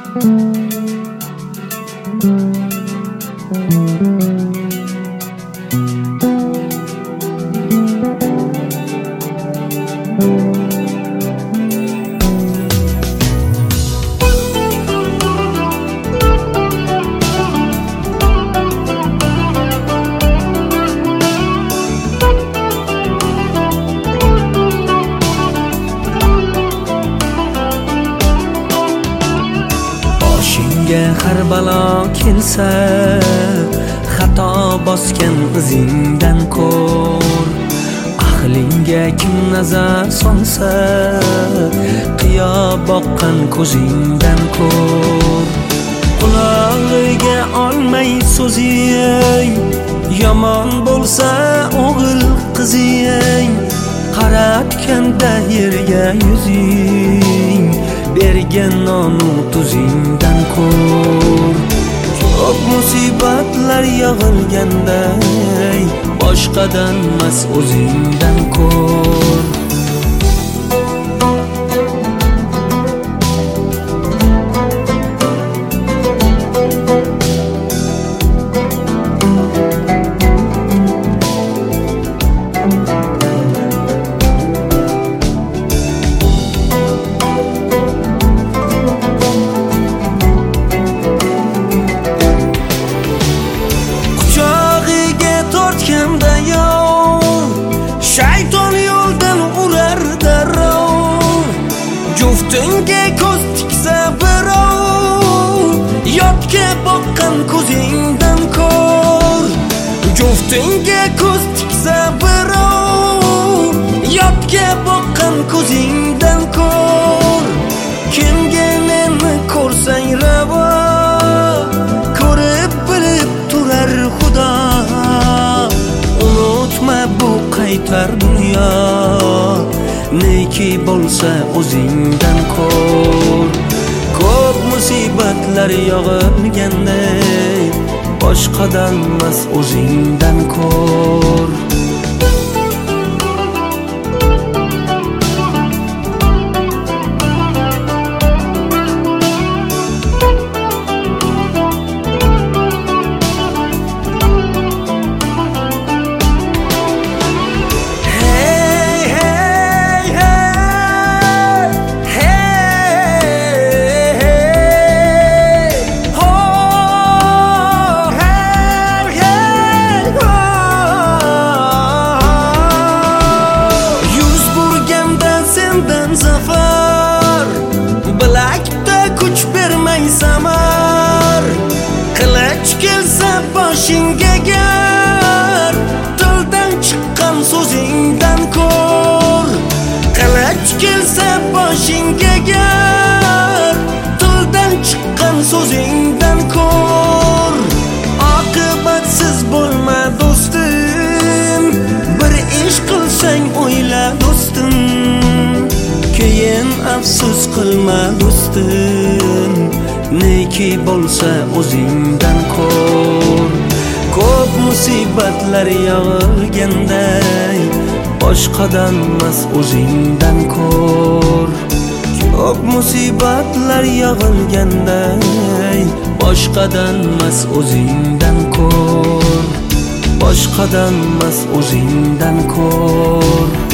Har balo kelsa, xato bosgan izingdan ko'r. Aqlingga kim nazar solsa, qiyo boqqan ko'zingdan ko'r. Qulog'iga olmay so'zing, yomon bo'lsa o'g'il qizing, qaratganda yerga yuzing, bergan nonu tuzingdan ko'r. Ko'p musibatlar yog'ilganday, boshqadan mas o'zingdan ko'r. Shayton yo'ldan urar darrov, juftinga ko'z tiksa birov, yotga boqqan ko'zingdan ko'r. Juftinga ko'z tiksa birov, yotga boqqan ko'zingdan ko'r. Kimga neni ko'rsang ravo, ko'rib bilib turar Xudo. Unutma bu qaytar dunyo, neki bo'lsa o'zingdan ko'r. Ko'p musibatlar yog'ilganday, boshqadan mas o'zingdan ko'r. Zafar bilakda kuch bermay samar, qilich kelsa boshingga gar, tildan chiqqan so'zingdan ko'r. Qilich kelsa boshingga gar, tildan chiqqan so'zingdan ko'r. Oqibatsiz bo'lma do'stim, bir ish qilsang o'yla do'stim, keyin afsus qilma do'stim, neki bo'lsa o'zingdan ko'r. Ko'p musibatlar yog'ilganday, boshqadan mas o'zingdan ko'r. Ko'p musibatlar yog'ilganday, boshqadan mas o'zingdan ko'r. Boshqadan mas o'zingdan ko'r.